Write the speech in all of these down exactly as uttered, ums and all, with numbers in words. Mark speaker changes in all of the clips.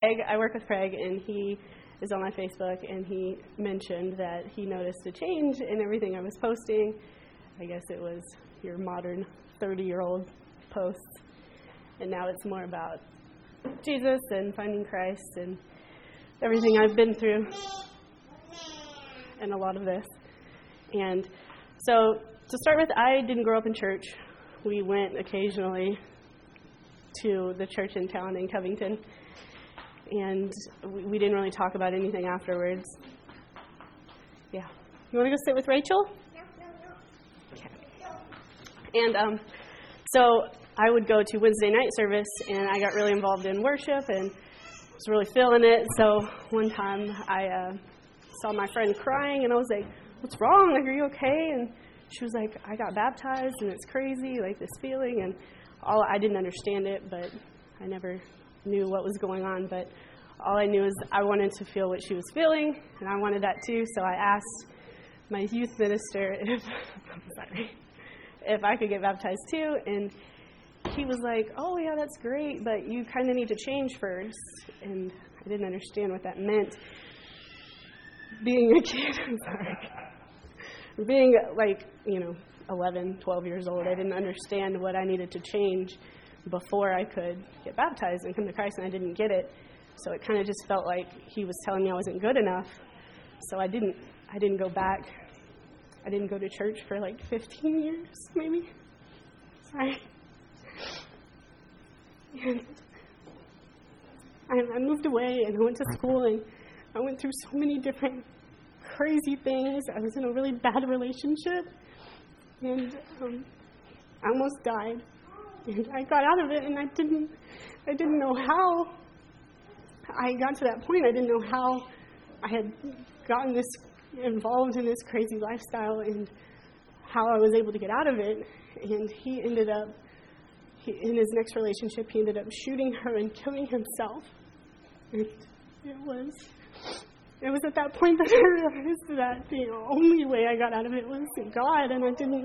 Speaker 1: Craig, I work with Craig, and he is on my Facebook, and he mentioned that he noticed a change in everything I was posting. I guess it was your modern thirty-year-old posts, and now it's more about Jesus and finding Christ and everything I've been through and a lot of this. And so to start with, I didn't grow up in church. We went occasionally to the church in town in Covington, and we, we didn't really talk about anything afterwards. Yeah. You want to go sit with Rachel?
Speaker 2: No, no, no.
Speaker 1: Okay. And um, so I would go to Wednesday night service, and I got really involved in worship and was really feeling it. So one time I uh, saw my friend crying, and I was like, "What's wrong? Like, are you okay?" And she was like, "I got baptized, and it's crazy, like this feeling." And all I didn't understand it, but I never knew what was going on. But all I knew is I wanted to feel what she was feeling, and I wanted that too. So I asked my youth minister if I'm sorry, if I could get baptized too, and he was like, "Oh yeah, that's great, but you kind of need to change first." And I didn't understand what that meant. Being a kid, I'm sorry. Being like, you know, eleven, twelve years old, I didn't understand what I needed to change before I could get baptized and come to Christ, and I didn't get it. So it kind of just felt like he was telling me I wasn't good enough. So I didn't I didn't go back. I didn't go to church for like fifteen years, maybe. Sorry. And I, I moved away, and I went to school, and I went through so many different crazy things. I was in a really bad relationship, and um, I almost died. And I got out of it, and I didn't, I didn't know how I got to that point. I didn't know how I had gotten this involved in this crazy lifestyle, and how I was able to get out of it. And he ended up, he, in his next relationship, he ended up shooting her and killing himself. And it was, it was at that point that I realized that the only way I got out of it was God, and I didn't,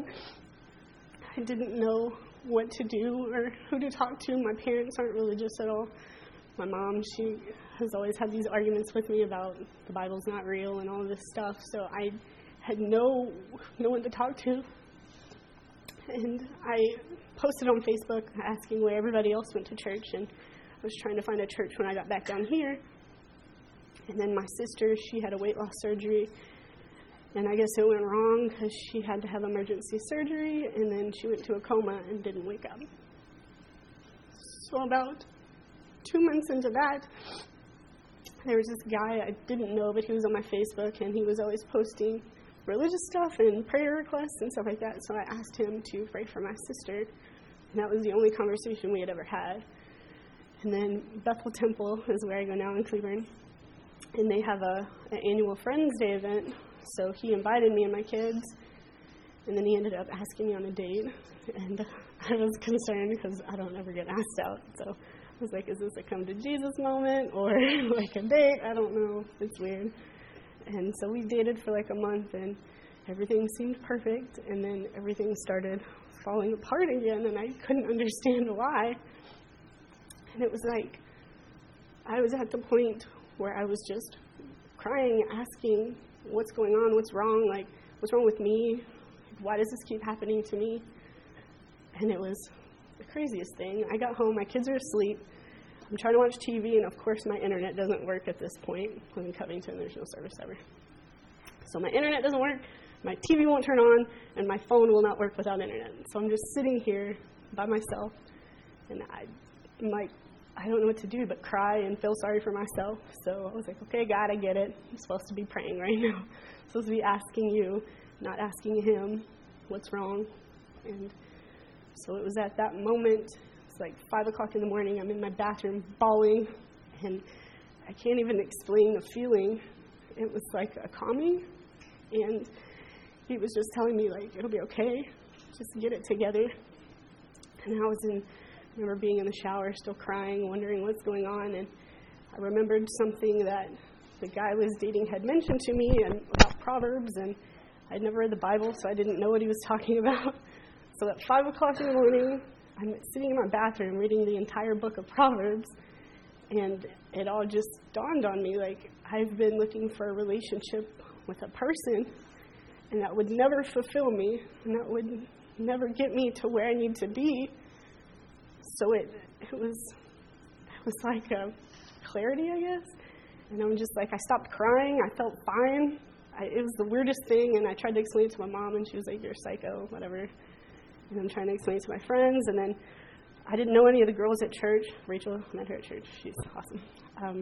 Speaker 1: I didn't know what to do or who to talk to. My parents aren't religious at all. My mom, she has always had these arguments with me about the Bible's not real and all of this stuff, so I had no no one to talk to. And I posted on Facebook asking where everybody else went to church, and I was trying to find a church when I got back down here. And then my sister, she had a weight loss surgery, and I guess it went wrong because she had to have emergency surgery, and then she went to a coma and didn't wake up. So about two months into that, there was this guy I didn't know, but he was on my Facebook, and he was always posting religious stuff and prayer requests and stuff like that. So I asked him to pray for my sister, and that was the only conversation we had ever had. And then Bethel Temple is where I go now in Cleburne, and they have a an annual Friends Day event. So he invited me and my kids, and then he ended up asking me on a date, and I was concerned because I don't ever get asked out. So I was like, is this a come to Jesus moment or like a date? I don't know. It's weird. And so we dated for like a month, and everything seemed perfect, and then everything started falling apart again, and I couldn't understand why. And it was like I was at the point where I was just crying, asking, what's going on? What's wrong? Like, what's wrong with me? Why does this keep happening to me? And it was the craziest thing. I got home, my kids are asleep. I'm trying to watch T V, and of course my internet doesn't work at this point. I'm in Covington, there's no service ever. So my internet doesn't work, my T V won't turn on, and my phone will not work without internet. So I'm just sitting here by myself, and I, I'm like, I don't know what to do but cry and feel sorry for myself. So I was like, okay, God, I get it. I'm supposed to be praying right now. I'm supposed to be asking you, not asking him what's wrong. And so it was at that moment, it's like five o'clock in the morning, I'm in my bathroom bawling, and I can't even explain the feeling. It was like a calming, and he was just telling me, like, it'll be okay, just get it together. And I was in I remember being in the shower, still crying, wondering what's going on, and I remembered something that the guy I was dating had mentioned to me and about Proverbs, and I'd never read the Bible, so I didn't know what he was talking about. So at five o'clock in the morning, I'm sitting in my bathroom reading the entire book of Proverbs, And it all just dawned on me, like, I've been looking for a relationship with a person, and that would never fulfill me, and that would never get me to where I need to be. So it it was it was like a clarity, I guess. And I'm just like, I stopped crying. I felt fine. I, it was the weirdest thing, and I tried to explain it to my mom, and she was like, you're psycho, whatever. And I'm trying to explain it to my friends, and then I didn't know any of the girls at church. Rachel, I met her at church. She's awesome. Um,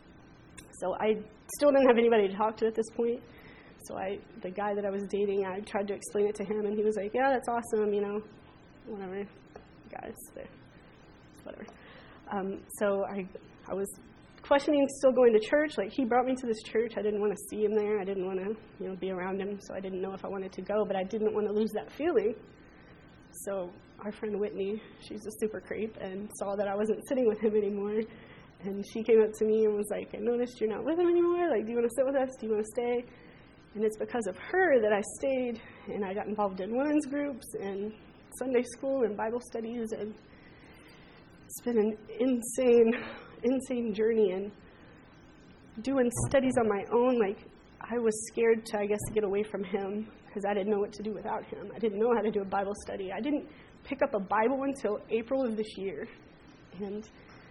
Speaker 1: so I still didn't have anybody to talk to at this point. So I, the guy that I was dating, I tried to explain it to him, and he was like, yeah, that's awesome, you know, whatever. Guys, they're, whatever. Um, so I, I was questioning still going to church. Like, he brought me to this church. I didn't want to see him there. I didn't want to, you know, be around him. So I didn't know if I wanted to go, but I didn't want to lose that feeling. So our friend Whitney, she's a super creep, and saw that I wasn't sitting with him anymore. And she came up to me and was like, I noticed you're not with him anymore. Like, do you want to sit with us? Do you want to stay? And it's because of her that I stayed, and I got involved in women's groups and Sunday school and Bible studies. And it's been an insane, insane journey. And doing studies on my own, like, I was scared to, I guess, get away from him because I didn't know what to do without him. I didn't know how to do a Bible study. I didn't pick up a Bible until April of this year. And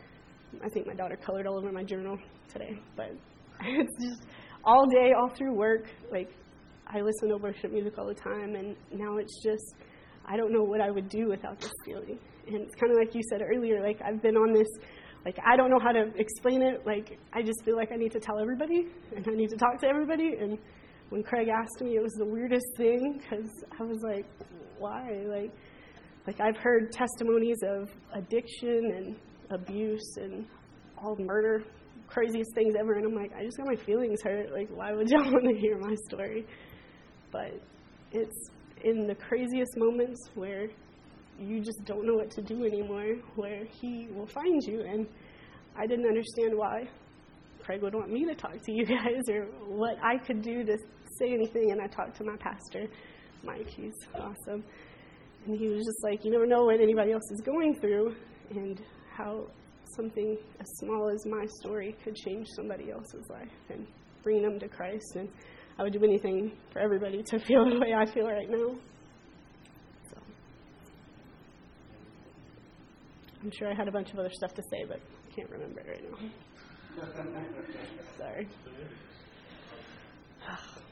Speaker 1: I think my daughter colored all over my journal today. But it's just all day, all through work. Like, I listen to worship music all the time. And now it's just, I don't know what I would do without this feeling. And it's kind of like you said earlier, like, I've been on this, like, I don't know how to explain it. Like, I just feel like I need to tell everybody, and I need to talk to everybody. And when Craig asked me, it was the weirdest thing, because I was like, why? Like, like I've heard testimonies of addiction and abuse and all murder, craziest things ever, and I'm like, I just got my feelings hurt. Like, why would y'all want to hear my story? But it's in the craziest moments where you just don't know what to do anymore, where he will find you. And I didn't understand why Craig would want me to talk to you guys or what I could do to say anything. And I talked to my pastor, Mike. He's awesome. And he was just like, you never know what anybody else is going through and how something as small as my story could change somebody else's life and bring them to Christ. And I would do anything for everybody to feel the way I feel right now. So I'm sure I had a bunch of other stuff to say, but I can't remember it right now. Sorry.